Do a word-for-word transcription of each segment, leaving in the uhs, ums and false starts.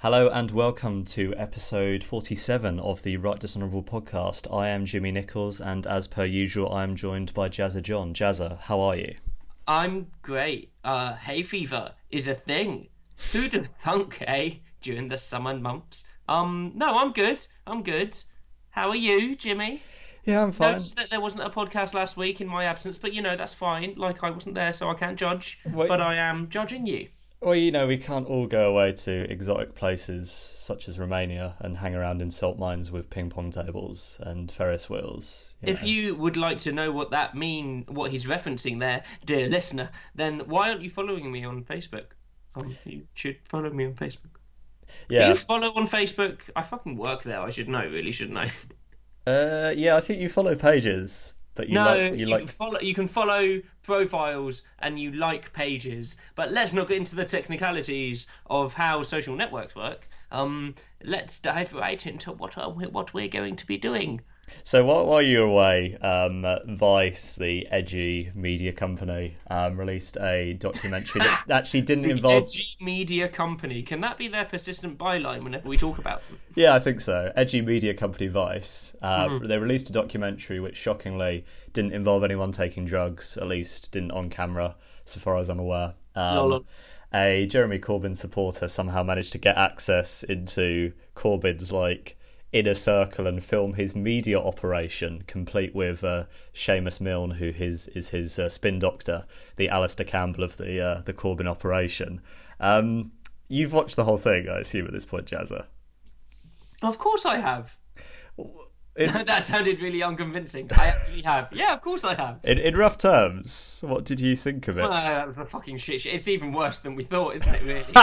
Hello and welcome to episode forty-seven of the Right Dishonourable podcast. I am Jimmy Nichols, and as per usual, I am joined by Jazza John. Jazza, how are you? I'm great. Uh, hay fever is a thing. Who'd have thunk, eh? During the summer months. Um, no, I'm good. I'm good. How are you, Jimmy? Yeah, I'm fine. Noticed that there wasn't a podcast last week in my absence, but you know, that's fine. Like, I wasn't there, so I can't judge. Wait. But I am judging you. Well, you know, we can't all go away to exotic places such as Romania and hang around in salt mines with ping pong tables and Ferris wheels. You If know. you would like to know what that mean, what he's referencing there, dear listener, then why aren't you following me on Facebook? Um, you should follow me on Facebook. Do Yeah, you follow on Facebook? I fucking work there. I should know, really, shouldn't I? uh, yeah, I think you follow pages, but you No, like you you like can follow. You can follow profiles and you like pages, but let's not get into the technicalities of how social networks work. Um, let's dive right into what are we, what we're going to be doing. So while, while you were away, um, Vice, the edgy media company, um, released a documentary that actually didn't The involve. Edgy Media Company. Can that be their persistent byline whenever we talk about them? Yeah, I think so. Edgy media company Vice. Uh, Mhm. They released a documentary which shockingly didn't involve anyone taking drugs, at least didn't on camera, so far as I'm aware. Um, Lol. a Jeremy Corbyn supporter somehow managed to get access into Corbyn's like inner circle and film his media operation, complete with uh, Seamus Milne, who his, is his uh, spin doctor, the Alistair Campbell of the uh, the Corbyn operation. Um, you've watched the whole thing, I assume, at this point, Jazza. Of course I have. In, That sounded really unconvincing. I actually have. Yeah, of course I have. in, in rough terms, what did you think of it? Well, that was a fucking shit show. It's even worse than we thought, isn't it, really?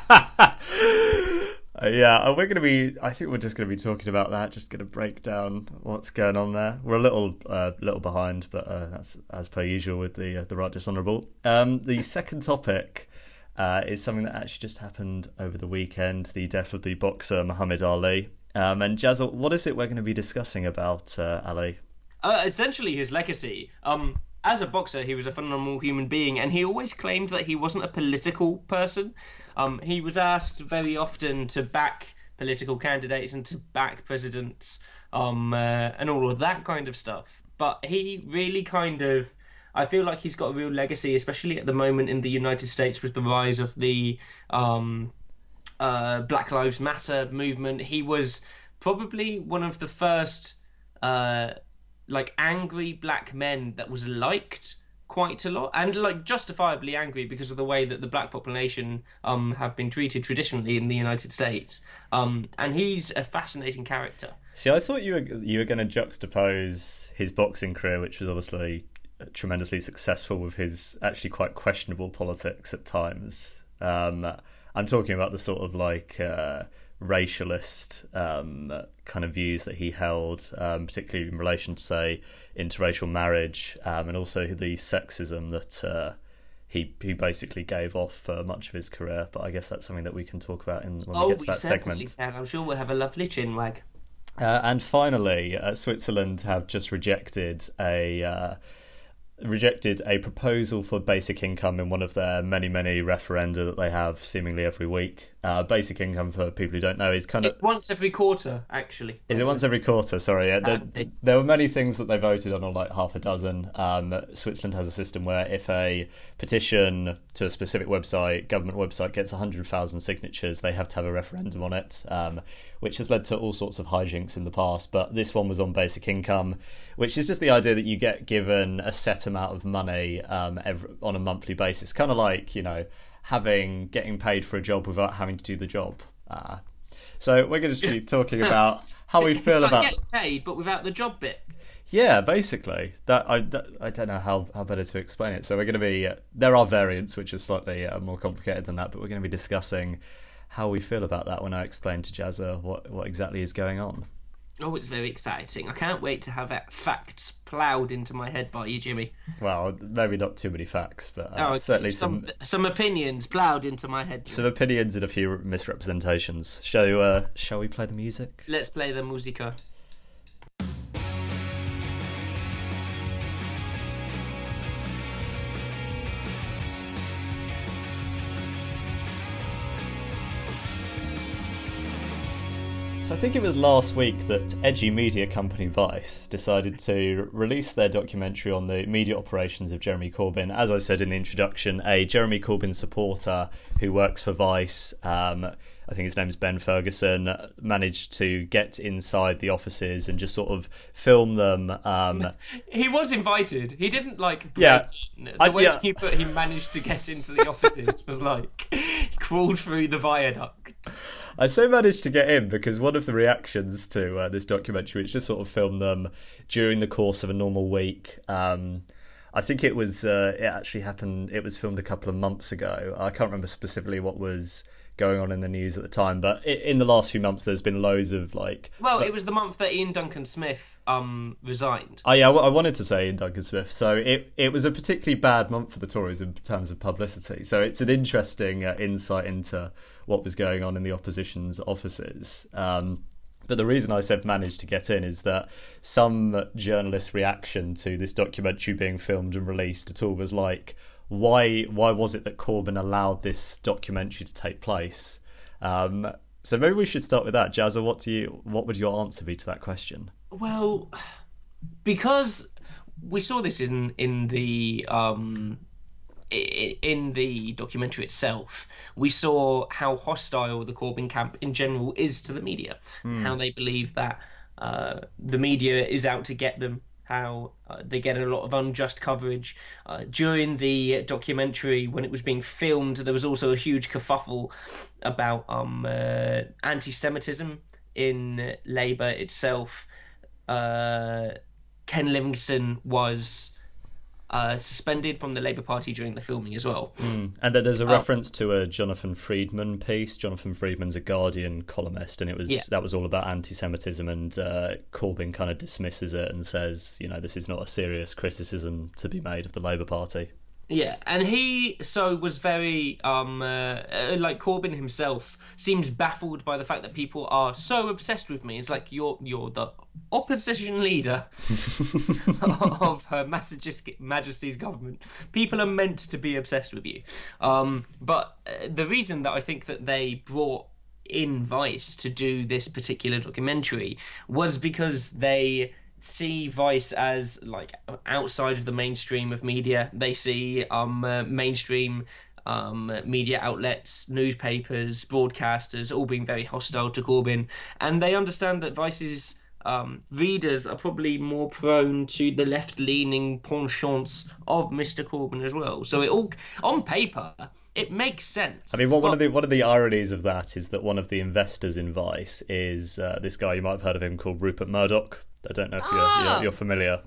Uh, yeah, uh, we're going to be. I think we're just going to be talking about that. Just going to break down what's going on there. We're a little, uh, little behind, but uh, that's as per usual with the uh, the Right Dishonourable. Um, the second topic uh, is something that actually just happened over the weekend: the death of the boxer Muhammad Ali. Um, and Jazzle, what is it we're going to be discussing about uh, Ali? Uh, essentially, his legacy. Um, as a boxer, he was a phenomenal human being, and he always claimed that he wasn't a political person. Um, he was asked very often to back political candidates and to back presidents, um, uh, and all of that kind of stuff. But he really kind of, I feel like he's got a real legacy, especially at the moment in the United States with the rise of the um, uh, Black Lives Matter movement. He was probably one of the first uh, like angry black men that was liked quite a lot, and like justifiably angry because of the way that the black population um have been treated traditionally in the United States. Um, and he's a fascinating character. See, I thought you were you were going to juxtapose his boxing career, which was obviously tremendously successful, with his actually quite questionable politics at times. Um, I'm talking about the sort of like uh, racialist um, kind of views that he held, um, particularly in relation to, say, interracial marriage, um, and also the sexism that uh, he he basically gave off for much of his career. But I guess that's something that we can talk about in when Oh, we get to we that certainly segment. can. I'm sure we'll have a lovely chin wag. Uh, and finally, uh, Switzerland have just rejected a uh, rejected a proposal for basic income in one of their many, many referenda that they have seemingly every week. Uh, basic income, for people who don't know, is kind of... It's once every quarter, actually. Is it once every quarter? Sorry. Yeah, there, Uh, there were many things that they voted on, or like half a dozen. Um, Switzerland has a system where if a petition to a specific website, government website, gets one hundred thousand signatures, they have to have a referendum on it, um, which has led to all sorts of hijinks in the past. But this one was on basic income, which is just the idea that you get given a set amount of money um, every, on a monthly basis, kind of like, you know, having getting paid for a job without having to do the job. Uh, so we're going to be talking about how we feel it's like about getting paid, but without the job bit. yeah, basically that I that, I don't know how, how better to explain it. So we're going to be uh, there are variants which are slightly uh, more complicated than that, but we're going to be discussing how we feel about that when I explain to Jazza what what exactly is going on. Oh, it's very exciting. I can't wait to have that facts ploughed into my head by you, Jimmy. Well, maybe not too many facts, but uh, Oh, okay. certainly some some some opinions ploughed into my head, Jimmy. some opinions and a few misrepresentations. Shall uh, shall we play the music? Let's play the musica. So I think it was last week that edgy media company Vice decided to release their documentary on the media operations of Jeremy Corbyn. As I said in the introduction, a Jeremy Corbyn supporter who works for Vice, um, I think his name is Ben Ferguson, managed to get inside the offices and just sort of film them. Um, he was invited. He didn't like break Yeah, in. The I- way yeah. he put he managed to get into the offices was like he crawled through the viaduct. I say managed to get in because one of the reactions to uh, this documentary, which just sort of filmed them during the course of a normal week. Um, I think it was uh, it actually happened. It was filmed a couple of months ago. I can't remember specifically what was going on in the news at the time, but i- in the last few months, there's been loads of like. Well, it was the month that Ian Duncan Smith um resigned. Oh yeah, I I wanted to say in Duncan Smith. So it it was a particularly bad month for the Tories in terms of publicity. So it's an interesting uh, insight into what was going on in the opposition's offices. Um, but the reason I said managed to get in is that some journalist reaction to this documentary being filmed and released at all was like, why why was it that Corbyn allowed this documentary to take place? Um, so maybe we should start with that. Jazza, what do you what would your answer be to that question? Well, because we saw this in in the um i- in the documentary itself, we saw how hostile the Corbyn camp in general is to the media, how they believe that uh, the media is out to get them, how uh, they get a lot of unjust coverage. Uh, during the documentary, when it was being filmed, there was also a huge kerfuffle about um, uh, anti-Semitism in Labour itself. Uh, Ken Livingstone was uh, suspended from the Labour Party during the filming as well. And then there's a Oh. reference to a Jonathan Friedman piece. Jonathan Friedman's a Guardian columnist, and it was Yeah. that was all about anti-Semitism. And uh, Corbyn kind of dismisses it and says, you know, this is not a serious criticism to be made of the Labour Party. Yeah, and he so was very um uh, uh, like Corbyn himself seems baffled by the fact that people are so obsessed with me. It's like you're you're the opposition leader of Her Majesty, Majesty's government. People are meant to be obsessed with you. Um, but uh, the reason that I think that they brought in Vice to do this particular documentary was because they see Vice as like outside of the mainstream of media. They see um uh, mainstream um media outlets, newspapers, broadcasters all being very hostile to Corbyn, and they understand that Vice's um readers are probably more prone to the left-leaning penchants of Mister Corbyn as well. So it all on paper it makes sense. I mean, what, one But- of the one of the ironies of that is that one of the investors in Vice is uh, this guy, you might have heard of him, called Rupert Murdoch. I don't know if you're Ah! you're, you're familiar.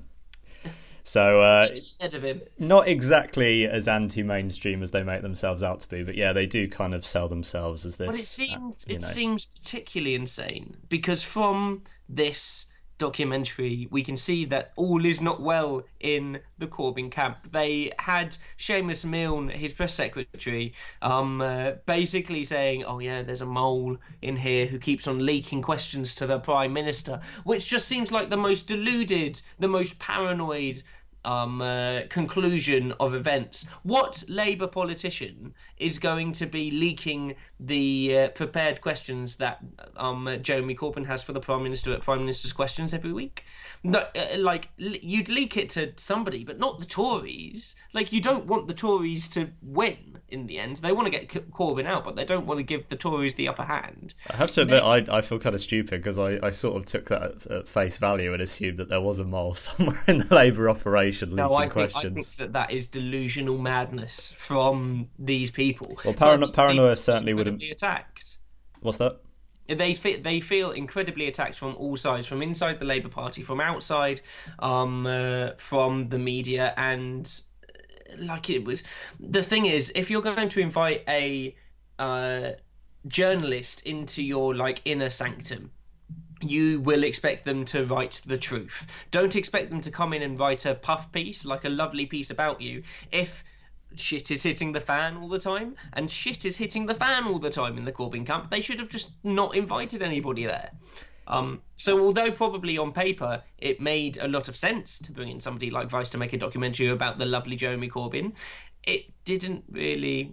So uh, Head of him. not exactly as anti-mainstream as they make themselves out to be, but yeah, they do kind of sell themselves as this. But it seems uh, you it know. seems particularly insane because from this documentary we can see that all is not well in the Corbyn camp. They had Seamus Milne, his press secretary, um, uh, basically saying, "Oh yeah, there's a mole in here who keeps on leaking questions to the Prime Minister," which just seems like the most deluded, the most paranoid um uh, conclusion of events. What Labour politician is going to be leaking the uh, prepared questions that um uh, Jeremy Corbyn has for the Prime Minister at Prime Minister's Questions every week? No, uh, like l- you'd leak it to somebody, but not the Tories. Like you don't want the Tories to win in the end. They want to get C- Corbyn out, but they don't want to give the Tories the upper hand. I have to admit, I, I feel kind of stupid because I, I sort of took that at, at face value and assumed that there was a mole somewhere in the Labour operation leaking No, I think questions. I think that that is delusional madness from these people. Well, parano- But paranoia they certainly feel wouldn't- incredibly attacked. What's that? They feel they feel incredibly attacked from all sides, from inside the Labour Party, from outside, um, uh, from the media, and uh, like it was. The thing is, if you're going to invite a uh, journalist into your like inner sanctum, you will expect them to write the truth. Don't expect them to come in and write a puff piece, like a lovely piece about you, if shit is hitting the fan all the time, and shit is hitting the fan all the time in the Corbyn camp. They should have just not invited anybody there. Um, so although probably on paper it made a lot of sense to bring in somebody like Vice to make a documentary about the lovely Jeremy Corbyn, it didn't really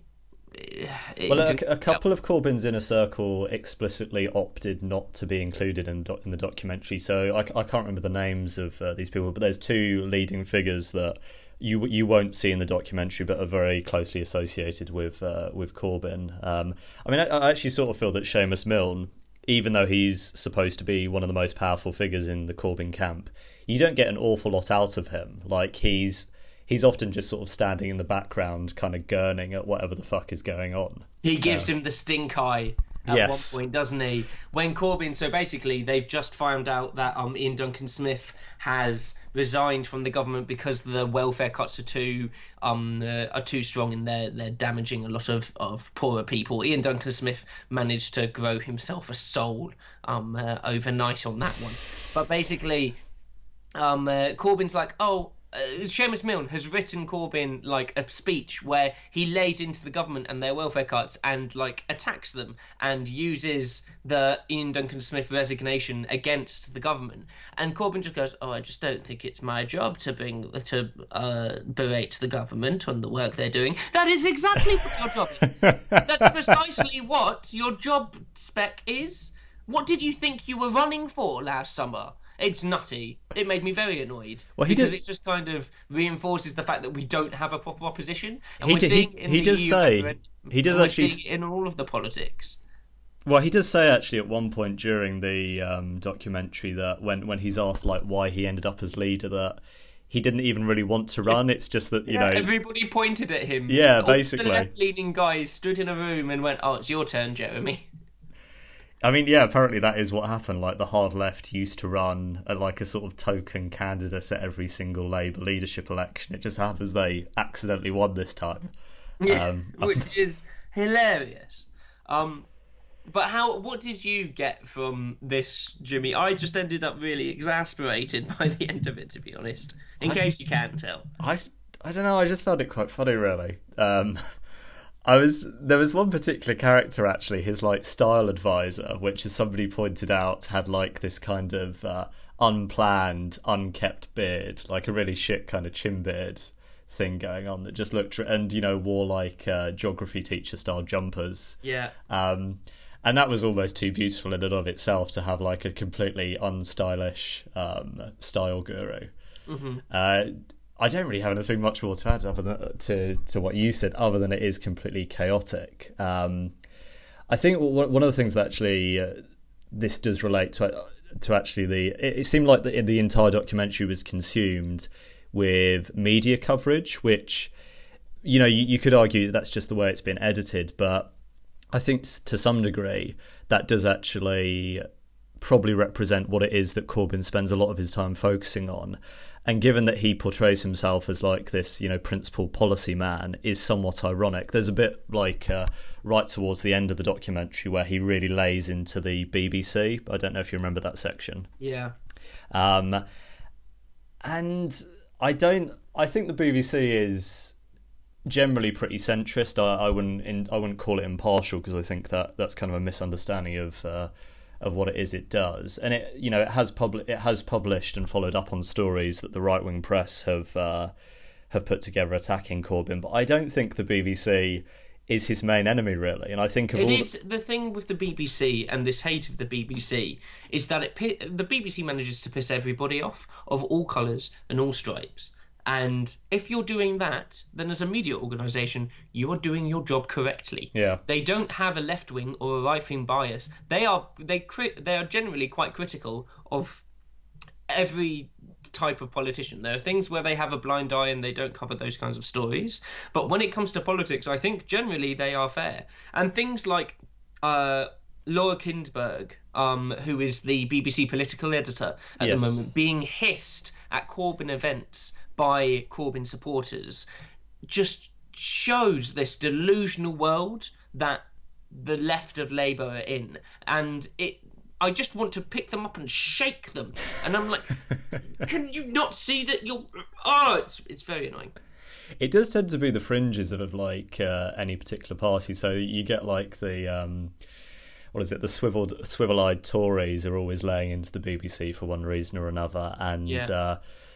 it Well, a, didn't a couple help. of Corbyn's inner circle explicitly opted not to be included in doc- in the documentary. So I, I can't remember the names of uh, these people, but there's two leading figures that you you won't see in the documentary, but are very closely associated with uh, with Corbyn. Um, I mean, I, I actually sort of feel that Seamus Milne, even though he's supposed to be one of the most powerful figures in the Corbyn camp, you don't get an awful lot out of him. Like he's he's often just sort of standing in the background, kind of gurning at whatever the fuck is going on. He Uh, gives him the stink eye at yes. one point, doesn't he? When Corbyn, so basically, they've just found out that um, Ian Duncan Smith has resigned from the government because the welfare cuts are too um uh, are too strong and they're they're damaging a lot of, of poorer people. Ian Duncan Smith managed to grow himself a soul um uh, overnight on that one, but basically, um uh, Corbyn's like, oh. Uh, Seamus Milne has written Corbyn like a speech where he lays into the government and their welfare cuts and like attacks them and uses the Ian Duncan Smith resignation against the government. And Corbyn just goes, "Oh, I just don't think it's my job to bring to uh, berate the government on the work they're doing." That is exactly what your job is. That's precisely what your job spec is. What did you think you were running for last summer? It's nutty. It made me very annoyed Well, he because did. it just kind of reinforces the fact that we don't have a proper opposition, and He we're did. seeing He, it in he the does E U say. referendum, He does and we're actually. seeing it in all of the politics. Well, he does say actually at one point during the um, documentary that when when he's asked like why he ended up as leader, that he didn't even really want to run. It's just that you Yeah, know. everybody pointed at him. Yeah, All basically. the left-leaning guys stood in a room and went, "Oh, it's your turn, Jeremy." I mean, yeah, apparently that is what happened. Like the hard left used to run at like a sort of token candidate at every single Labour leadership election. It just happens they accidentally won this time. Yeah, Um, which is hilarious. Um, but how? What did you get from this, Jimmy? I just ended up really exasperated by the end of it, to be honest. In I- case you can't tell. I I don't know. I just found it quite funny, really. Um, I was there was one particular character actually, his like style advisor, which as somebody pointed out had like this kind of uh, unplanned, unkept beard, like a really shit kind of chin beard thing going on that just looked and you know wore like uh, geography teacher style jumpers. Yeah. Um, and that was almost too beautiful in and of itself to have like a completely unstylish um, style guru. Mm-hmm. Uh, I don't really have anything much more to add other than, to to what you said, other than it is completely chaotic. Um, I think w- one of the things that actually uh, this does relate to to actually the it, it seemed like the the entire documentary was consumed with media coverage, which you know you, you could argue that that's just the way it's been edited, but I think to some degree that does actually probably represent what it is that Corbyn spends a lot of his time focusing on. And given that he portrays himself as like this, you know, principled policy man, is somewhat ironic. There's a bit like uh, right towards the end of the documentary where he really lays into the B B C. I don't know if you remember that section. Yeah. Um, and I don't. I think the B B C is generally pretty centrist. I, I wouldn't. In, I wouldn't call it impartial because I think that that's kind of a misunderstanding of. Uh, of what it is it does, and it you know it has public it has published and followed up on stories that the right wing press have uh, have put together attacking Corbyn, but I don't think the B B C is his main enemy really, and I think of It all is the... the thing with the B B C and this hate of the B B C is that it pi- the B B C manages to piss everybody off of all colours and all stripes. And if you're doing that, then as a media organisation, you are doing your job correctly. Yeah. They don't have a left wing or a right wing bias. They are they cri- they are generally quite critical of every type of politician. There are things where they have a blind eye and they don't cover those kinds of stories. But when it comes to politics, I think generally they are fair. And things like uh, Laura Kindberg, um, who is the B B C political editor at Yes. the moment, being hissed at Corbyn events by Corbyn supporters, just shows this delusional world that the left of Labour are in. And it I just want to pick them up and shake them. And I'm like, can you not see that you're... Oh, it's it's very annoying. It does tend to be the fringes of like uh, any particular party. So you get like the um, what is it? The swiveled, swivel-eyed Tories are always laying into the B B C for one reason or another, and Yeah. uh,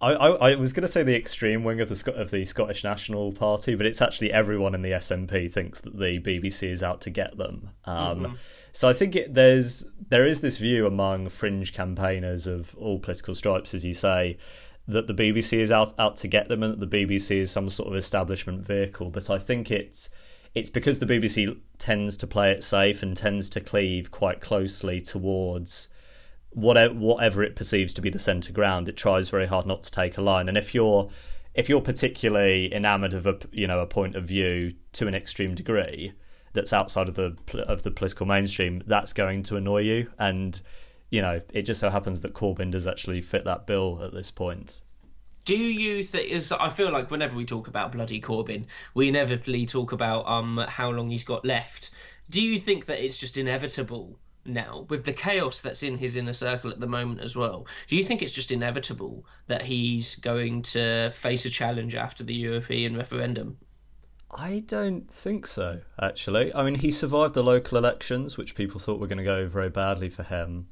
I, I, I was going to say the extreme wing of the Sc- of the Scottish National Party, but it's actually everyone in the S N P thinks that the B B C is out to get them. Um, Mm-hmm. So I think it, there's there is this view among fringe campaigners of all political stripes, as you say, that the B B C is out out to get them and that the B B C is some sort of establishment vehicle. But I think it's it's because the B B C tends to play it safe and tends to cleave quite closely towards whatever whatever it perceives to be the centre ground. It tries very hard not to take a line, and if you're if you're particularly enamoured of a you know a point of view to an extreme degree that's outside of the of the political mainstream, that's going to annoy you. And you know, it just so happens that Corbyn does actually fit that bill at this point. Do you think? Is I feel like whenever we talk about bloody Corbyn, we inevitably talk about um how long he's got left. Do you think that it's just inevitable now, with the chaos that's in his inner circle at the moment as well? Do you think it's just inevitable that he's going to face a challenge after the European referendum? I don't think so, actually. I mean, he survived the local elections, which people thought were going to go very badly for him.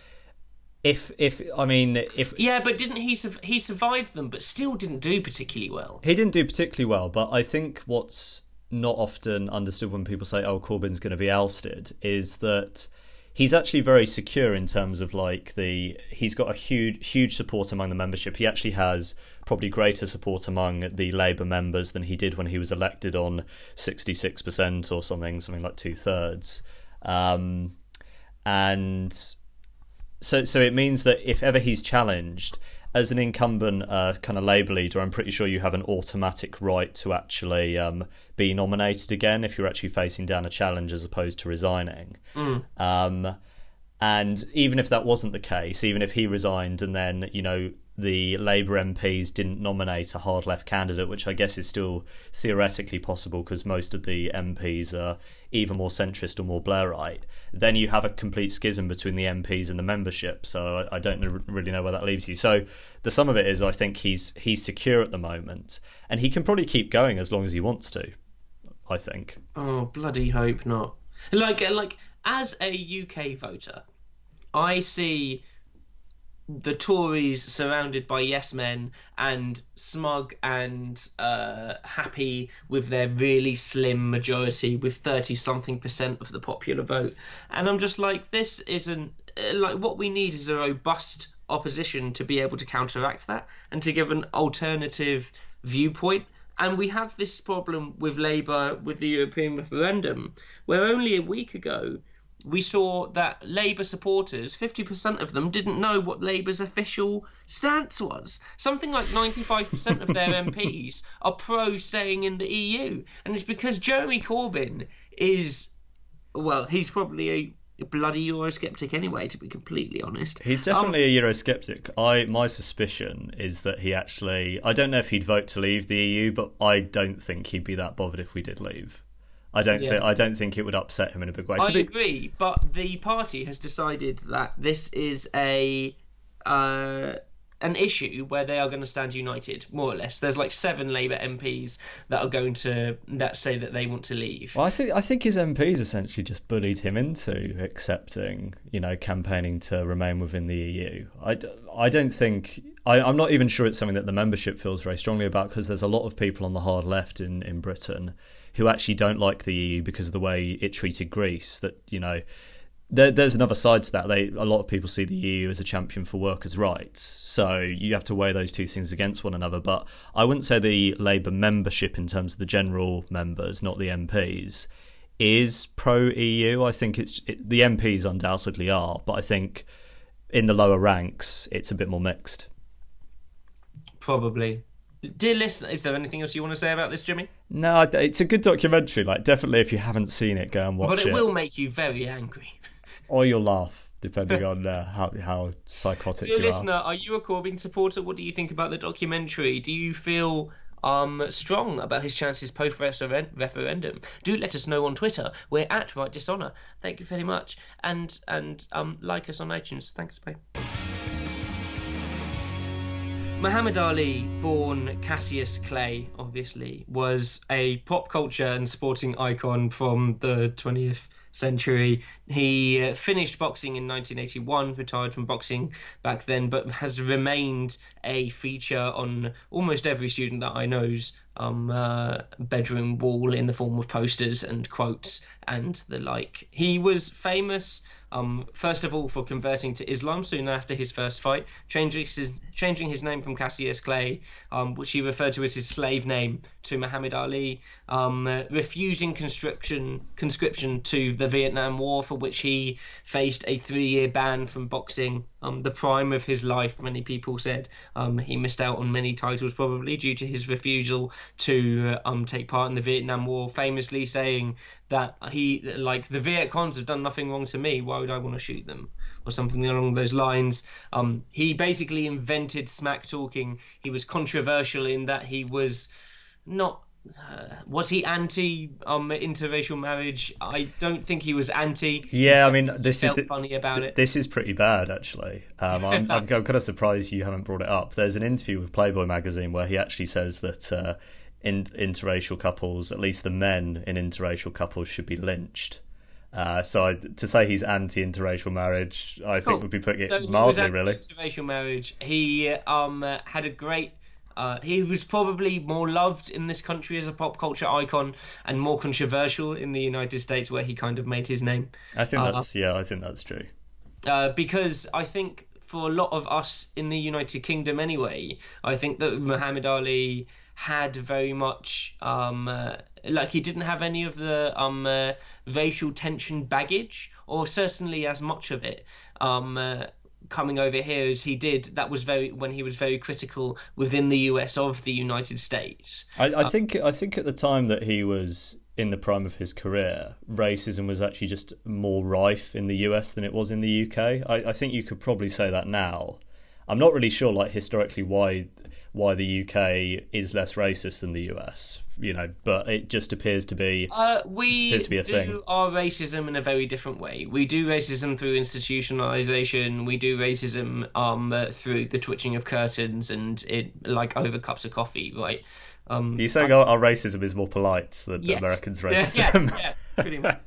If, if I mean, if Yeah, but didn't he? Su- he survived them, but still didn't do particularly well. he didn't do particularly well, but I think what's not often understood when people say, "Oh, Corbyn's going to be ousted," is that he's actually very secure in terms of like the he's got a huge huge support among the membership. He actually has probably greater support among the Labour members than he did when he was elected on sixty-six percent or something, something like two thirds. Um, and so so it means that if ever he's challenged as an incumbent uh, kind of Labour leader, I'm pretty sure you have an automatic right to actually um, be nominated again if you're actually facing down a challenge as opposed to resigning. Mm. Um, and even if that wasn't the case, even if he resigned and then, you know, the Labour M Ps didn't nominate a hard left candidate, which I guess is still theoretically possible because most of the M Ps are either more centrist or more Blairite, then you have a complete schism between the M Ps and the membership. So I, I don't really know where that leaves you. So the sum of it is I think he's he's secure at the moment and he can probably keep going as long as he wants to, I think. Oh, bloody hope not. Like, like as a U K voter, I see the Tories surrounded by yes men and smug and uh, happy with their really slim majority with thirty something percent of the popular vote. And I'm just like, this isn't like what we need is a robust opposition to be able to counteract that and to give an alternative viewpoint. And we have this problem with Labour with the European referendum, where only a week ago we saw that Labour supporters, fifty percent of them, didn't know what Labour's official stance was. Something like ninety-five percent of their M Ps are pro staying in the E U. And it's because Jeremy Corbyn is, well, he's probably a bloody Eurosceptic anyway, to be completely honest. He's definitely um, a Eurosceptic. I my suspicion is that he actually, I don't know if he'd vote to leave the E U, but I don't think he'd be that bothered if we did leave. I don't yeah. think I don't think it would upset him in a big way. I be... agree, but the party has decided that this is a uh, an issue where they are going to stand united, more or less. There's like seven Labour M Ps that are going to that say that they want to leave. Well, I think I think his M Ps essentially just bullied him into accepting, you know, campaigning to remain within the E U. I, I don't think I, I'm not even sure it's something that the membership feels very strongly about because there's a lot of people on the hard left in, in Britain who actually don't like the E U because of the way it treated Greece. That, you know, there, there's another side to that. They a lot of people see the E U as a champion for workers' rights. So you have to weigh those two things against one another. But I wouldn't say the Labour membership in terms of the general members, not the M Ps, is pro-E U. I think it's it, the M Ps undoubtedly are, but I think in the lower ranks it's a bit more mixed. Probably. Dear listener, is there anything else you want to say about this, Jimmy? No, it's a good documentary. Like, definitely, if you haven't seen it, go and watch it. But it, it will make you very angry. Or you'll laugh, depending on uh, how how psychotic Dear you listener, are. are you a Corbyn supporter? What do you think about the documentary? Do you feel um strong about his chances post-referendum? Do let us know on Twitter. We're at Right Dishonour. Thank you very much. And, and um like us on iTunes. Thanks, bye. Muhammad Ali, born Cassius Clay, obviously, was a pop culture and sporting icon from the twentieth century. He uh, finished boxing in nineteen eighty-one, retired from boxing back then, but has remained a feature on almost every student that I know's um, uh, bedroom wall in the form of posters and quotes and the like. He was famous, um, first of all, for converting to Islam soon after his first fight, changing his, changing his name from Cassius Clay, um, which he referred to as his slave name, to Muhammad Ali, um, uh, refusing conscription conscription to the Vietnam War, for which he faced a three-year ban from boxing. Um, the prime of his life, many people said. Um, he missed out on many titles probably due to his refusal to uh, um take part in the Vietnam War, famously saying that he, like, the Viet Congs have done nothing wrong to me, why would I want to shoot them? Or something along those lines. Um, he basically invented smack talking. He was controversial in that he was not... Uh, was he anti um interracial marriage? I don't think he was anti. Yeah, he I mean, this felt is funny about it. This is pretty bad, actually. Um, I'm, I'm, I'm kind of surprised you haven't brought it up. There's an interview with Playboy magazine where he actually says that uh, in interracial couples, at least the men in interracial couples, should be lynched. Uh, so I, to say he's anti-interracial marriage, I Cool. think would be putting it So he mildly, was really. anti-interracial marriage. He um uh, had a great. Uh, he was probably more loved in this country as a pop culture icon and more controversial in the United States, where he kind of made his name. I think Uh, that's yeah, I think that's true. Uh, because I think for a lot of us in the United Kingdom anyway, I think that Muhammad Ali had very much um, uh, like he didn't have any of the um, uh, racial tension baggage, or certainly as much of it. Um, uh, coming over here as he did, that was very when he was very critical within the U S of the United States. I, I think I think at the time that he was in the prime of his career, racism was actually just more rife in the U S than it was in the U K. I, I think you could probably say that now. I'm not really sure, like, historically why why the U K is less racist than the U S, you know, but it just appears to be Uh, we appears to be a do thing. our racism in a very different way. We do racism through institutionalization. We do racism um uh, through the twitching of curtains and it like over cups of coffee, right? Um, You saying our, our racism is more polite than yes. Americans' Yeah, racism? yeah, yeah, pretty much.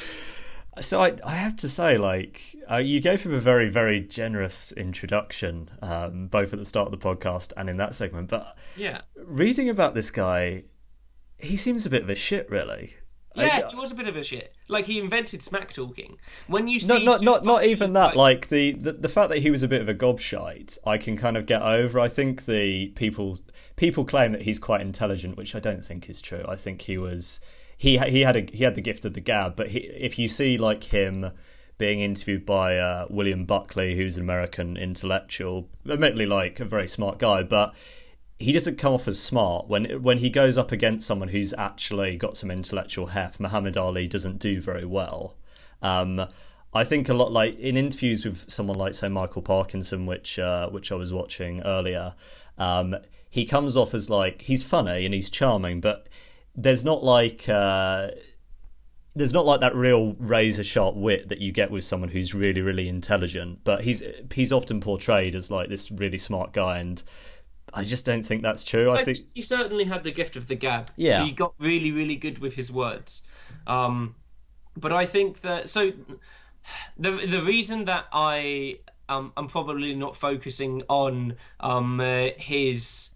So I, I have to say, like, uh, you gave him a very, very generous introduction, um, both at the start of the podcast and in that segment. But Yeah. reading about this guy, he seems a bit of a shit, really. Yeah, I- he was a bit of a shit. Like, he invented smack talking. When you see No, not two not not boxers, even that. Like, the, the the fact that he was a bit of a gobshite, I can kind of get over. I think the people people claim that he's quite intelligent, which I don't think is true. I think he was he he had a he had the gift of the gab. But he, if you see like him being interviewed by uh, William Buckley, who's an American intellectual, admittedly like a very smart guy, but he doesn't come off as smart when when he goes up against someone who's actually got some intellectual heft. Muhammad Ali doesn't do very well. Um, I think a lot, like in interviews with someone like, say, Michael Parkinson, which uh, which I was watching earlier, um, he comes off as like he's funny and he's charming, but there's not like uh, there's not like that real razor sharp wit that you get with someone who's really really intelligent. But he's he's often portrayed as like this really smart guy, and I just don't think that's true. I I think think he certainly had the gift of the gab. Yeah. He got really, really good with his words. Um, but I think that so the the reason that I um I'm probably not focusing on um uh, his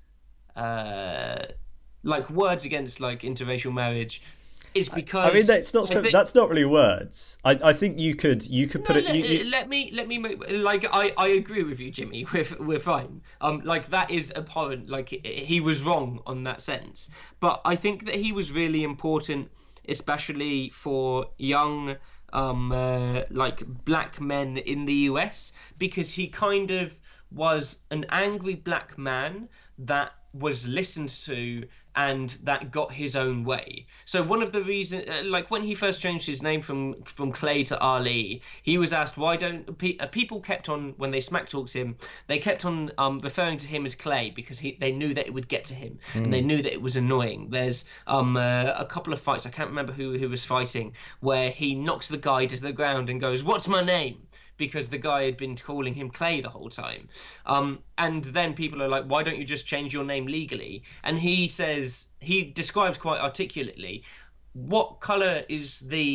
uh like words against like interracial marriage is because I mean that's not I so, think- that's not really words. I I think you could you could put No, it. let, You, you, let me let me make- like I, I agree with you, Jimmy. We're we're fine. Um, like that is abhorrent. Like he was wrong on that sense, but I think that he was really important, especially for young um uh, like black men in the U S, because he kind of was an angry black man that was listened to and that got his own way. So one of the reasons, like when he first changed his name from from Clay to Ali, he was asked why don't pe- uh, people kept on when they smack talked him, they kept on um, referring to him as Clay because he they knew that it would get to him and they knew that it was annoying. There's um uh, a couple of fights, I can't remember who who was fighting, where he knocks the guy to the ground and goes, "What's my name?" because the guy had been calling him Clay the whole time. Um, and then people are like, why don't you just change your name legally? And he says, he describes quite articulately, what colour is the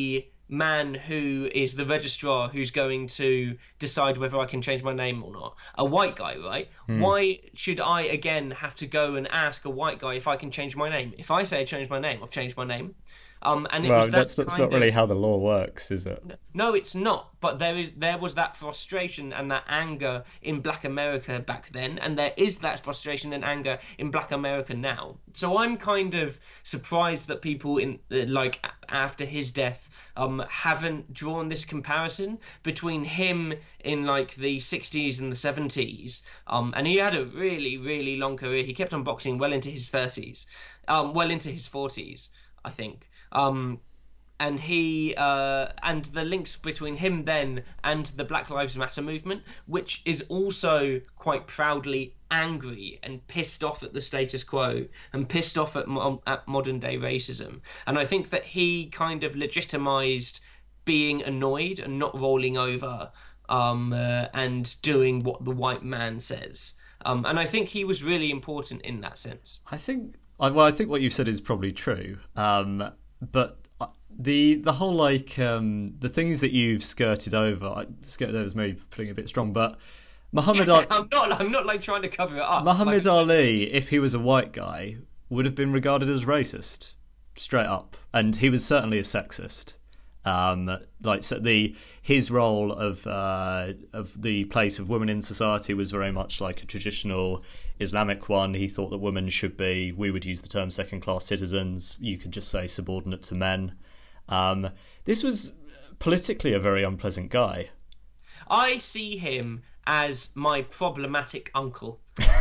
man who is the registrar who's going to decide whether I can change my name or not. A white guy, right? Hmm. Why should I again have to go and ask a white guy if I can change my name? If I say I change my name, I've changed my name. Um, and it Well, was that that's that's kind not really of, how the law works, is it? no, it's not. But there is there was that frustration and that anger in Black America back then, and there is that frustration and anger in Black America now. So I'm kind of surprised that people in uh, like after his death um haven't drawn this comparison between him in like the sixties and the seventies. Um, and he had a really really long career. He kept on boxing well into his thirties, um, well into his forties, I think. Um, and he uh, and the links between him then and the Black Lives Matter movement, which is also quite proudly angry and pissed off at the status quo and pissed off at, mo- at modern day racism. And I think that he kind of legitimized being annoyed and not rolling over um, uh, and doing what the white man says. Um, and I think he was really important in that sense. I think, well, I think what you said is probably true. Um, but the the whole like um, the things that you've skirted over, skirted over is maybe putting it a bit strong, but Muhammad Ali, I'm not I'm not like trying to cover it up. Muhammad like, Ali, if he was a white guy, would have been regarded as racist, straight up, and he was certainly a sexist. Um, like so the his role of uh, of the place of women in society was very much like a traditional Islamic one. He thought that women should be, we would use the term second class citizens. You could just say subordinate to men. Um, this was politically a very unpleasant guy. I see him as my problematic uncle.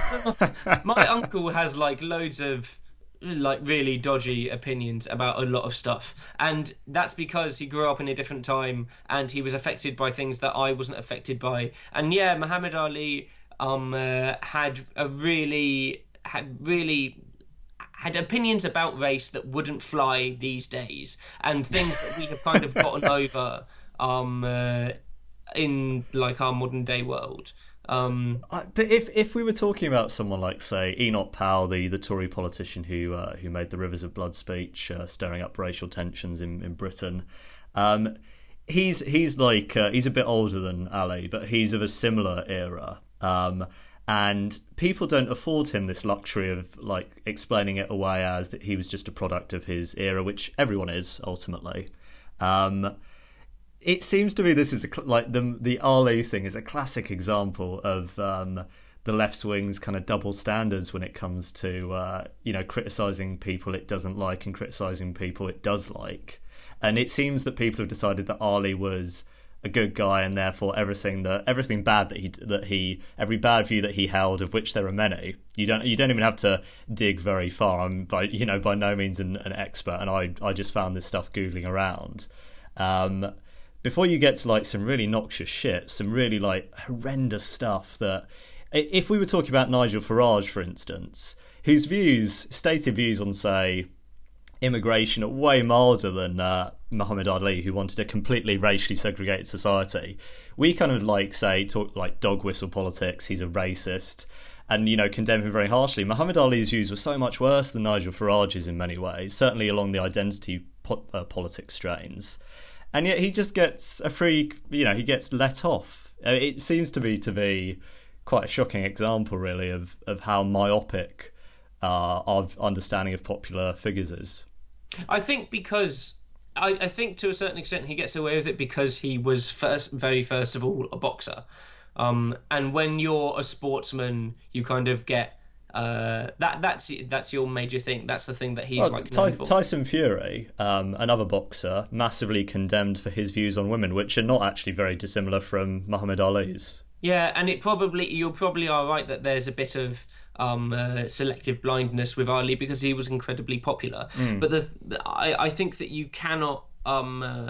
My uncle has like loads of like really dodgy opinions about a lot of stuff, and that's because he grew up in a different time and he was affected by things that I wasn't affected by. And yeah, Muhammad Ali um uh, had a really had really had opinions about race that wouldn't fly these days, and things that we have kind of gotten over um uh, in like our modern day world. Um, but if if we were talking about someone like, say, Enoch Powell, the, the Tory politician who uh, who made the Rivers of Blood speech, uh, stirring up racial tensions in in Britain, um, he's he's like uh, he's a bit older than Ali, but he's of a similar era, um, and people don't afford him this luxury of like explaining it away as that he was just a product of his era, which everyone is ultimately. Um, It seems to me this is a, like the the Ali thing is a classic example of um, the left wing's kind of double standards when it comes to uh, you know criticizing people it doesn't like and criticizing people it does like, and it seems that people have decided that Ali was a good guy and therefore everything that everything bad that he that he every bad view that he held, of which there are many. You don't you don't even have to dig very far. I'm by you know by no means an, an expert, and I I just found this stuff googling around. Um, Before you get to like some really noxious shit, some really like horrendous stuff that, if we were talking about Nigel Farage, for instance, whose views, stated views on, say, immigration are way milder than uh, Muhammad Ali, who wanted a completely racially segregated society, we kind of like say talk like dog whistle politics. He's a racist, and you know condemn him very harshly. Muhammad Ali's views were so much worse than Nigel Farage's in many ways, certainly along the identity po- uh, politics strains. And yet he just gets a free, you know, he gets let off. It seems to be to be quite a shocking example, really, of, of how myopic uh, our understanding of popular figures is. I think because, I, I think to a certain extent he gets away with it because he was first, very first of all, a boxer. Um, and when you're a sportsman, you kind of get Uh, that that's that's your major thing. That's the thing that he's well, like Ty- known for. Tyson Fury, um, another boxer, massively condemned for his views on women, which are not actually very dissimilar from Muhammad Ali's. Yeah, and it probably you probably are right that there's a bit of um, uh, selective blindness with Ali because he was incredibly popular. Mm. But the, the I I think that you cannot um. Uh,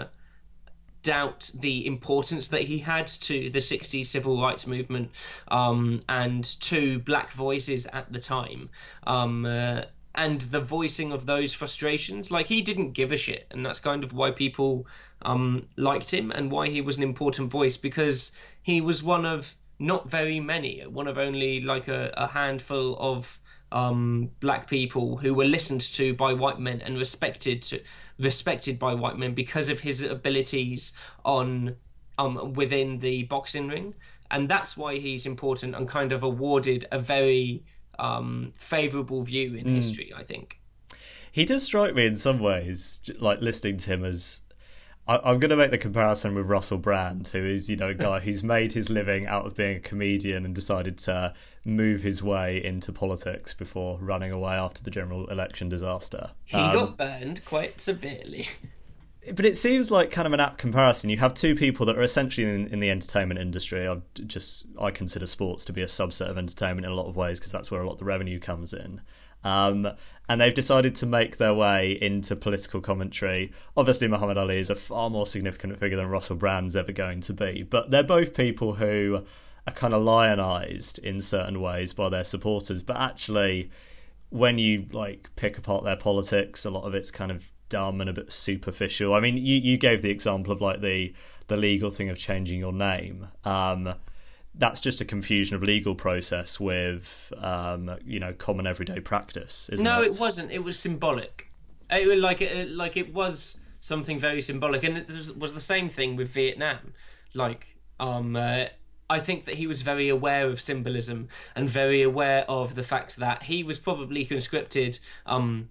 doubt the importance that he had to the sixties civil rights movement um, and to black voices at the time, um, uh, and the voicing of those frustrations. Like, he didn't give a shit, and that's kind of why people um, liked him and why he was an important voice, because he was one of not very many, one of only like a, a handful of um, black people who were listened to by white men and respected to, respected by white men because of his abilities on um within the boxing ring, and that's why he's important and kind of awarded a very um favorable view in mm. history, I think. He does strike me in some ways, like listening to him, as I, I'm going to make the comparison with Russell Brand, who is, you know, a guy who's made his living out of being a comedian and decided to move his way into politics before running away after the general election disaster. He um, got burned quite severely. But it seems like kind of an apt comparison. You have two people that are essentially in, in the entertainment industry. I just I consider sports to be a subset of entertainment in a lot of ways because that's where a lot of the revenue comes in. Um, and they've decided to make their way into political commentary. Obviously, Muhammad Ali is a far more significant figure than Russell Brand's ever going to be. But they're both people who are kind of lionised in certain ways by their supporters. But actually, when you like pick apart their politics, a lot of it's kind of dumb and a bit superficial. I mean, you, you gave the example of like the the legal thing of changing your name. Um, that's just a confusion of legal process with, um, you know, common everyday practice, isn't no, it? No, it wasn't. It was symbolic. It was like it, like it was something very symbolic, and it was the same thing with Vietnam. Like, um, uh, I think that he was very aware of symbolism and very aware of the fact that he was probably conscripted. Um,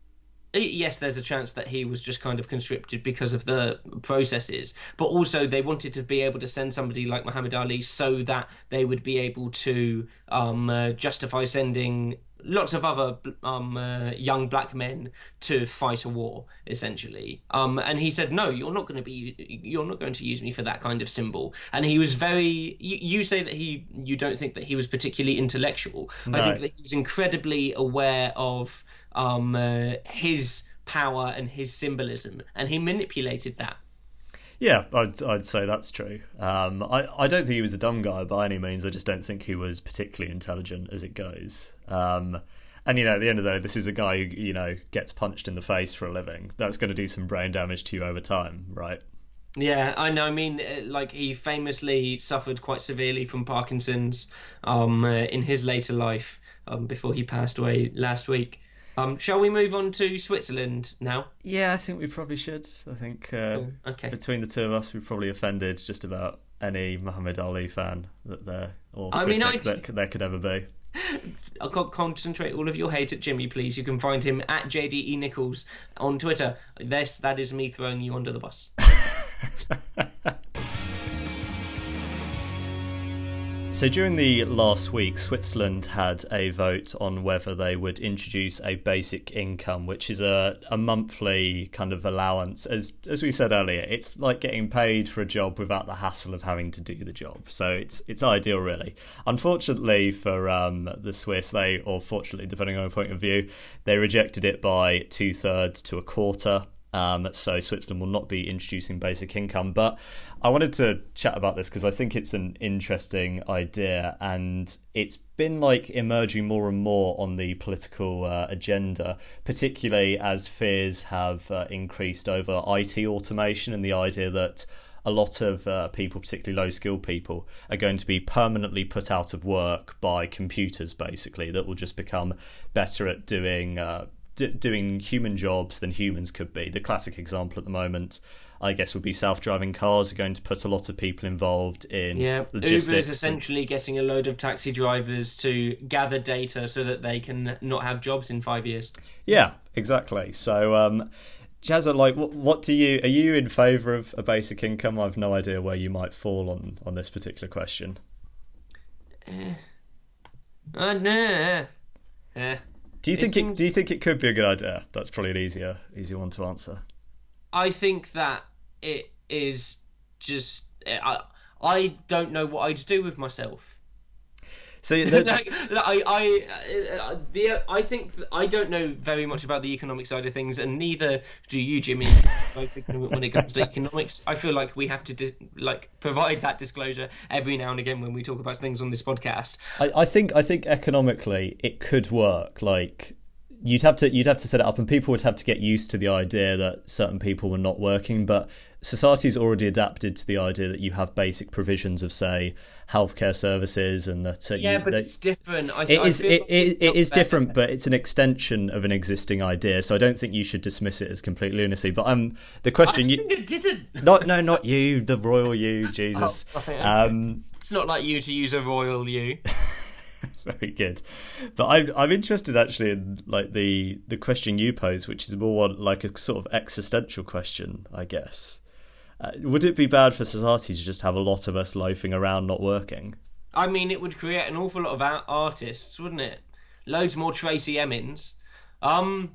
Yes, there's a chance that he was just kind of conscripted because of the processes, but also they wanted to be able to send somebody like Muhammad Ali so that they would be able to um, uh, justify sending lots of other um, uh, young black men to fight a war, essentially. Um, and he said, "No, you're not going to be. You're not going to use me for that kind of symbol." And he was very. You, you say that he. You don't think that he was particularly intellectual. No. I think that he was incredibly aware of um, uh, his power and his symbolism, and he manipulated that. Yeah, I'd I'd say that's true. Um, I I don't think he was a dumb guy by any means. I just don't think he was particularly intelligent as it goes. Um, and you know, at the end of the day, this is a guy who, you know, gets punched in the face for a living. That's going to do some brain damage to you over time, right? Yeah, I know. I mean, like, he famously suffered quite severely from Parkinson's um, uh, in his later life um, before he passed away last week. Um, shall we move on to Switzerland now? Yeah, I think we probably should. I think uh, cool. Okay. Between the two of us, we've probably offended just about any Muhammad Ali fan that there or I mean, I... that there could ever be. I'll concentrate all of your hate at Jimmy, please. You can find him at J D E Nichols on Twitter. This, that is me throwing you under the bus. So during the last week, Switzerland had a vote on whether they would introduce a basic income, which is a, a monthly kind of allowance. As as we said earlier, it's like getting paid for a job without the hassle of having to do the job. So it's it's ideal, really. Unfortunately for um, the Swiss, they, or fortunately, depending on your point of view, they rejected it by two thirds to a quarter. Um, so Switzerland will not be introducing basic income. But I wanted to chat about this because I think it's an interesting idea, and it's been like emerging more and more on the political uh, agenda, particularly as fears have uh, increased over I T automation and the idea that a lot of uh, people, particularly low-skilled people, are going to be permanently put out of work by computers, basically, that will just become better at doing uh, d- doing human jobs than humans could be. The classic example at the moment, I guess, would be self-driving cars are going to put a lot of people involved in yeah. logistics. Uber is essentially getting a load of taxi drivers to gather data so that they can not have jobs in five years. Yeah, exactly. So, um, Jazza, like, what, what do you, are you in favour of a basic income? I have no idea where you might fall on, on this particular question. Uh, uh, no. Uh, do you think it, seems... do you think it could be a good idea? That's probably an easier easier one to answer. I think that it is just I I don't know what I'd do with myself. So like, I I uh, the I think I don't know very much about the economic side of things, and neither do you, Jimmy. I think when it comes to economics, I feel like we have to dis- like provide that disclosure every now and again when we talk about things on this podcast. I, I think I think economically it could work. Like, you'd have to you'd have to set it up, and people would have to get used to the idea that certain people were not working. But society's already adapted to the idea that you have basic provisions of, say, healthcare services, and that uh, Yeah, you, but that, it's different. I, it I is feel it, like it, it's it not is fair. different, but it's an extension of an existing idea. So I don't think you should dismiss it as complete lunacy. But um, the I question you, think it didn't. not no, not you, the royal you, Jesus. Oh, right, okay. Um, It's not like you to use a royal you. very good, but I'm I'm interested actually in like the the question you pose, which is more one, like a sort of existential question, I guess. Uh, would it be bad for society to just have a lot of us loafing around not working? I mean, it would create an awful lot of art- artists, wouldn't it? Loads more Tracy Emins. Um,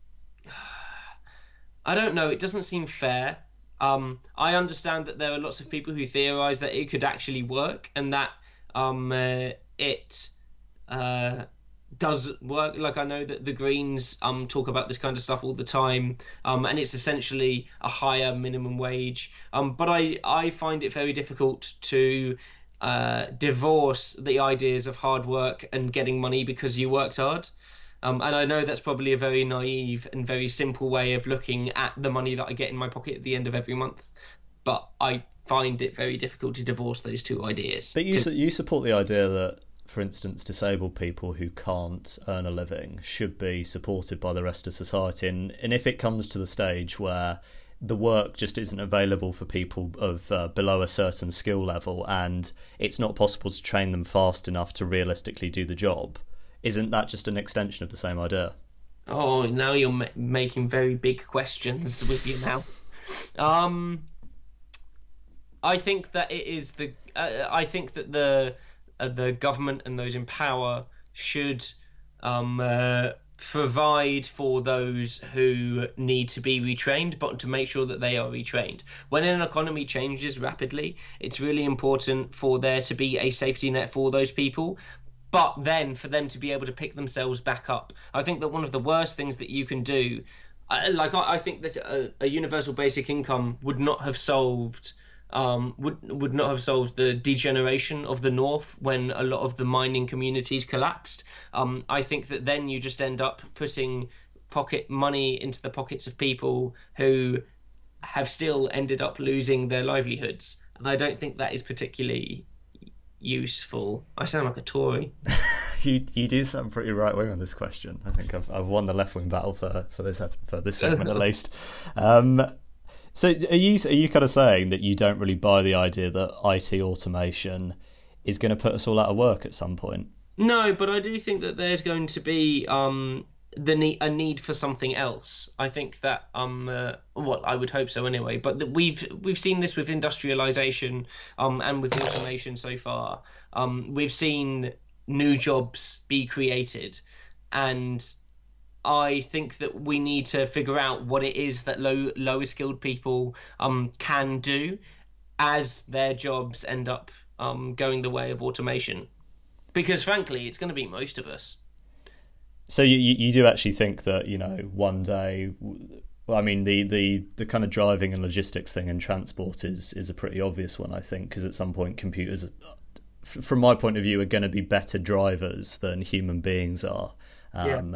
I don't know. It doesn't seem fair. Um, I understand that there are lots of people who theorise that it could actually work, and that um, uh, it uh, does work. Like, I know that the Greens um talk about this kind of stuff all the time, um, and it's essentially a higher minimum wage. Um, but I I find it very difficult to uh, divorce the ideas of hard work and getting money because you worked hard. Um, and I know that's probably a very naive and very simple way of looking at the money that I get in my pocket at the end of every month. But I find it very difficult to divorce those two ideas. But you To- su- you support the idea that, for instance, disabled people who can't earn a living should be supported by the rest of society, and and if it comes to the stage where the work just isn't available for people of uh, below a certain skill level, and it's not possible to train them fast enough to realistically do the job, isn't that just an extension of the same idea? Oh, now you're ma- making very big questions with your mouth. Um, I think that it is the. Uh, I think that the uh, the government and those in power should um, uh, provide for those who need to be retrained, but to make sure that they are retrained. When an economy changes rapidly, it's really important for there to be a safety net for those people, but then for them to be able to pick themselves back up. I think that one of the worst things that you can do, I, like I, I think that a, a universal basic income would not have solved, um, would would not have solved the degeneration of the North when a lot of the mining communities collapsed. Um, I think that then you just end up putting pocket money into the pockets of people who have still ended up losing their livelihoods, and I don't think that is particularly useful. I sound like a Tory. You you do sound pretty right wing on this question. I think I've I've won the left wing battle for for this for this segment at least. Um, so are you are you kind of saying that you don't really buy the idea that I T automation is going to put us all out of work at some point? No, but I do think that there's going to be um the need a need for something else. I think that um uh, well, I would hope so anyway. But that we've we've seen this with industrialization um and with automation so far. Um, we've seen new jobs be created, and I think that we need to figure out what it is that low lower skilled people um can do as their jobs end up um going the way of automation. Because frankly, it's going to be most of us. So you you do actually think that, you know, one day, well, I mean, the, the, the kind of driving and logistics thing in transport is, is a pretty obvious one, I think, because at some point computers, from my point of view, are going to be better drivers than human beings are. Um, Yeah.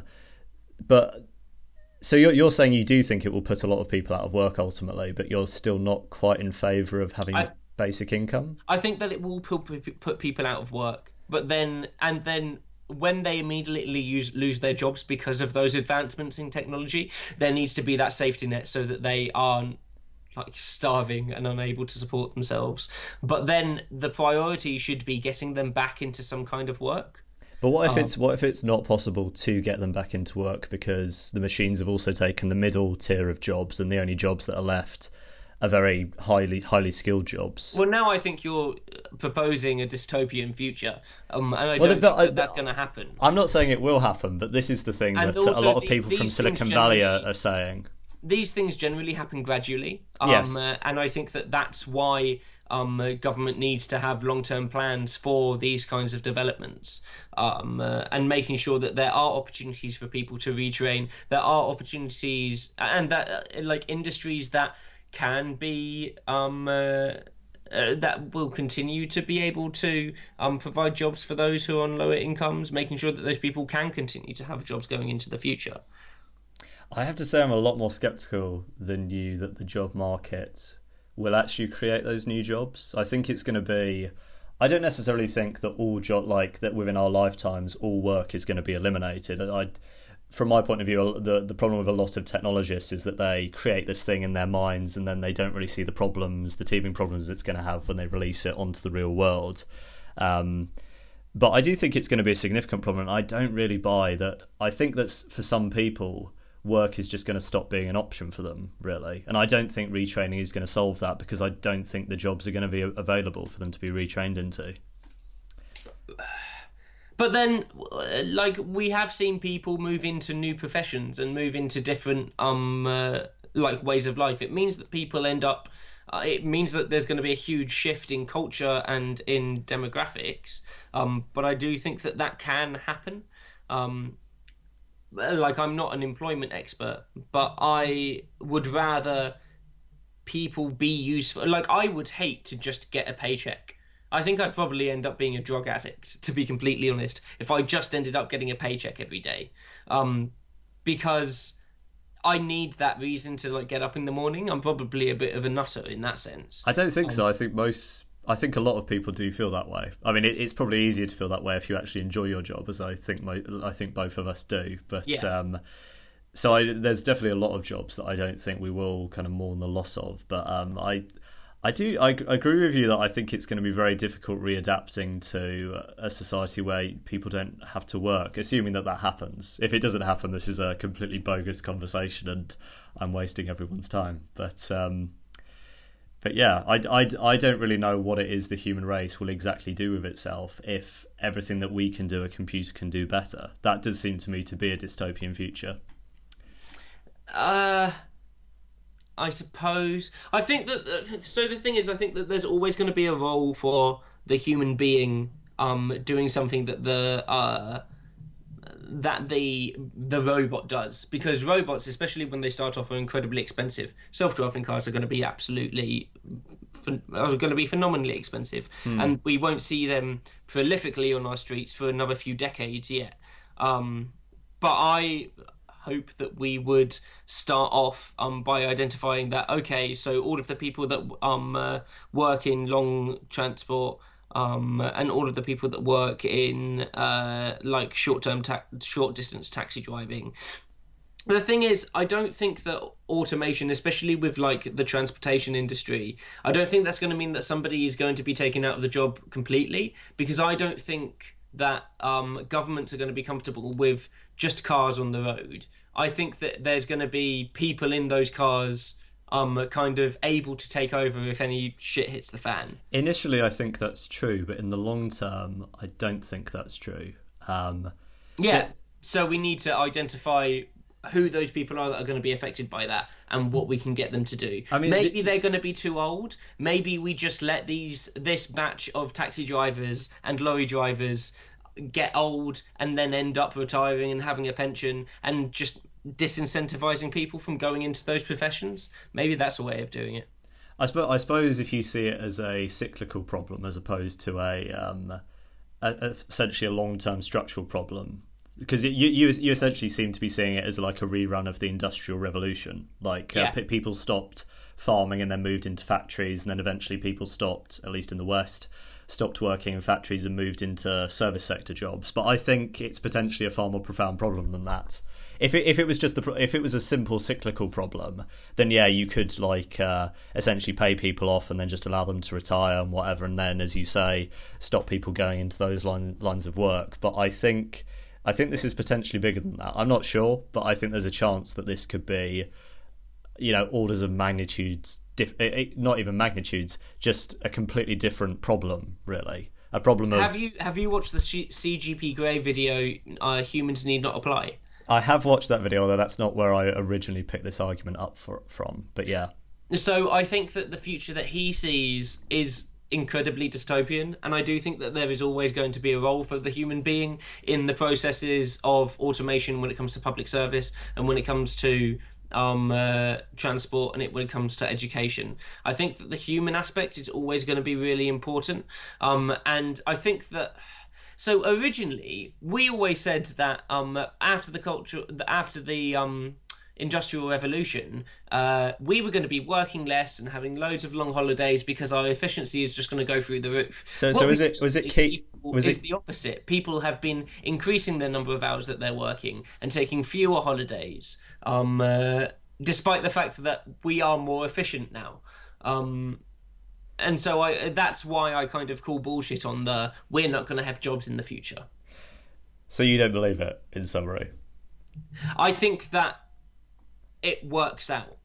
But so you're you're saying you do think it will put a lot of people out of work ultimately, but you're still not quite in favour of having I- basic income? I think that it will put put people out of work, but then and then when they immediately use, lose their jobs because of those advancements in technology, there needs to be that safety net so that they aren't like starving and unable to support themselves. But then the priority should be getting them back into some kind of work. But what if Um, it's what if it's not possible to get them back into work because the machines have also taken the middle tier of jobs, and the only jobs that are left are very highly highly skilled jobs? Well, now I think you're proposing a dystopian future, um, and I Well, don't but think I- that that's going to happen. I'm not saying it will happen, but this is the thing And that a also lot of the- people from these Silicon things Valley are, generally- are saying. These things generally happen gradually, um, Yes. uh, and I think that that's why um, uh, government needs to have long-term plans for these kinds of developments, um, uh, and making sure that there are opportunities for people to retrain. There are opportunities, and that uh, like industries that can be um, uh, uh, that will continue to be able to um, provide jobs for those who are on lower incomes, making sure that those people can continue to have jobs going into the future. I have to say I'm a lot more sceptical than you that the job market will actually create those new jobs. I think it's going to be. I don't necessarily think that all job like that within our lifetimes all work is going to be eliminated. I, from my point of view, the the problem with a lot of technologists is that they create this thing in their minds and then they don't really see the problems, the teething problems it's going to have when they release it onto the real world. Um, but I do think it's going to be a significant problem. I don't really buy that. I think that for some people, work is just going to stop being an option for them, really. And I don't think retraining is going to solve that, because I don't think the jobs are going to be available for them to be retrained into. But then, like, we have seen people move into new professions and move into different, um, uh, like, ways of life. It means that people end up... Uh, it means that there's going to be a huge shift in culture and in demographics. Um, but I do think that that can happen. Um, like, I'm not an employment expert, but I would rather people be useful. Like, I would hate to just get a paycheck. I think I'd probably end up being a drug addict, to be completely honest, if I just ended up getting a paycheck every day. Um, because I need that reason to, like, get up in the morning. I'm probably a bit of a nutter in that sense. I don't think um, so. I think most... I think a lot of people do feel that way. I mean, it, it's probably easier to feel that way if you actually enjoy your job, as I think mo- I think both of us do. But yeah. um, so I, there's definitely a lot of jobs that I don't think we will kind of mourn the loss of. But um, I, I do I agree with you that I think it's going to be very difficult readapting to a society where people don't have to work, assuming that that happens. If it doesn't happen, this is a completely bogus conversation, and I'm wasting everyone's time. But um, But yeah, I, I, I don't really know what it is the human race will exactly do with itself if everything that we can do, a computer can do better. That does seem to me to be a dystopian future. Uh, I suppose. I think that... So the thing is, I think that there's always going to be a role for the human being um, doing something that the... Uh, that the the robot does, because robots, especially when they start off, are incredibly expensive. Self-driving cars are going to be absolutely are going to be phenomenally expensive, hmm. and we won't see them prolifically on our streets for another few decades yet. Um, but I hope that we would start off um, by identifying that, okay, so all of the people that um uh, work in long transport, Um, and all of the people that work in uh, like short-term, ta- short-distance taxi driving. The thing is, I don't think that automation, especially with like the transportation industry, I don't think that's going to mean that somebody is going to be taken out of the job completely, because I don't think that um, governments are going to be comfortable with just cars on the road. I think that there's going to be people in those cars Um, kind of able to take over if any shit hits the fan. Initially, I think that's true, but in the long term, I don't think that's true. Um, yeah, it... so we need to identify who those people are that are going to be affected by that and what we can get them to do. I mean, maybe the... they're going to be too old. Maybe we just let these this batch of taxi drivers and lorry drivers get old and then end up retiring and having a pension and just disincentivizing people from going into those professions. Maybe that's a way of doing it. I suppose, I suppose if you see it as a cyclical problem as opposed to a, um, a, a essentially a long-term structural problem, because you, you you essentially seem to be seeing it as like a rerun of the Industrial Revolution. Like yeah. uh, p- people stopped farming and then moved into factories, and then eventually people stopped, at least in the West, stopped working in factories and moved into service sector jobs. But I think it's potentially a far more profound problem than that. If it if it was just the if it was a simple cyclical problem, then yeah, you could like uh, essentially pay people off and then just allow them to retire and whatever, and then, as you say, stop people going into those line, lines of work. But I think I think this is potentially bigger than that. I'm not sure, but I think there's a chance that this could be, you know, orders of magnitudes, diff- not even magnitudes, just a completely different problem, really. A problem of... Have you have you watched the C G P Grey video? Uh, humans need not apply. I have watched that video, although that's not where I originally picked this argument up for, from. But yeah. So I think that the future that he sees is incredibly dystopian, and I do think that there is always going to be a role for the human being in the processes of automation when it comes to public service and when it comes to um, uh, transport and it, when it comes to education. I think that the human aspect is always going to be really important, um, and I think that... So originally, we always said that um, after the culture, after the um, Industrial Revolution, uh, we were going to be working less and having loads of long holidays because our efficiency is just going to go through the roof. So, What so we was it see was it is keep people- was is it the opposite. People have been increasing the number of hours that they're working and taking fewer holidays, um, uh, despite the fact that we are more efficient now. Um, and so I that's why I kind of call bullshit on the we're not going to have jobs in the future. so you don't believe it, in summary? I think that it works out.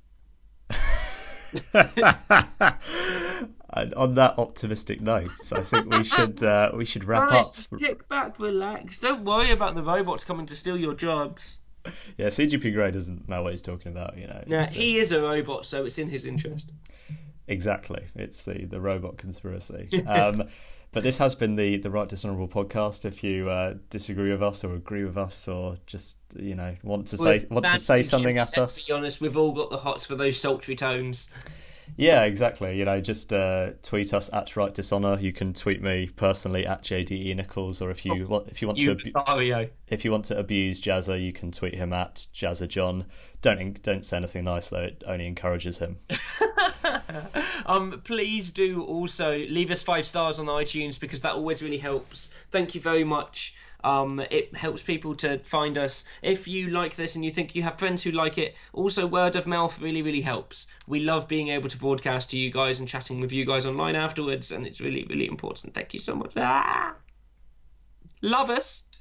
And on that optimistic note, I think we should uh, we should wrap Guys, up. just kick back, relax. Don't worry about the robots coming to steal your jobs. Yeah, C G P Grey doesn't know what he's talking about, you know. Yeah, It's, uh, he is a robot, so it's in his interest. Exactly, it's the the robot conspiracy. Um, but this has been the the Right Dishonourable podcast. If you uh, disagree with us or agree with us, or just you know want to say With want to fancy say something Jimmy, at let's us, be honest, we've all got the hots for those sultry tones. yeah, exactly. You know, just uh, tweet us at Right Dishonour. You can tweet me personally at J D E Nichols, or if you Oh, want if you want You to abu- Lothario. if you want to abuse Jazza, you can tweet him at Jazza John. Don't don't say anything nice though; it only encourages him. Um, please do also leave us five stars on iTunes because that always really helps. Thank you very much. Um, it helps people to find us. If you like this and you think you have friends who like it, also word of mouth really, really helps. We love being able to broadcast to you guys and chatting with you guys online afterwards, and it's really, really important. Thank you so much. Ah! Love us.